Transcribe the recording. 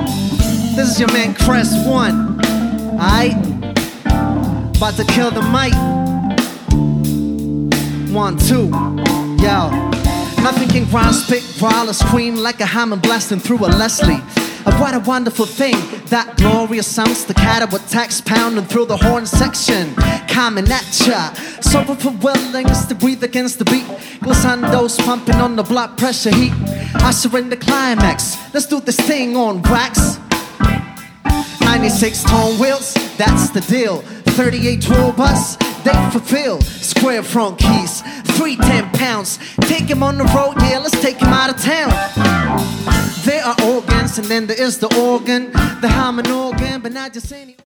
This is your man Crest One. Aight? About to kill the mic. 1, 2. Yo. Nothing can grind, spit, growl, or scream like a Hammond blasting through a Leslie. And what a wonderful thing, that glorious sound, staccato attacks pounding through the horn section, coming at ya. So for willingness to breathe against the beat, glissandos pumping on the blood pressure heat. I surrender climax, let's do this thing on wax. 96 tone wheels, that's the deal. 38 tour bus, they fulfill. Square front keys, 310 pounds. Take him on the road, yeah, let's take him out of town. There are organs, and then there is the organ, the Hammond organ, but not just any.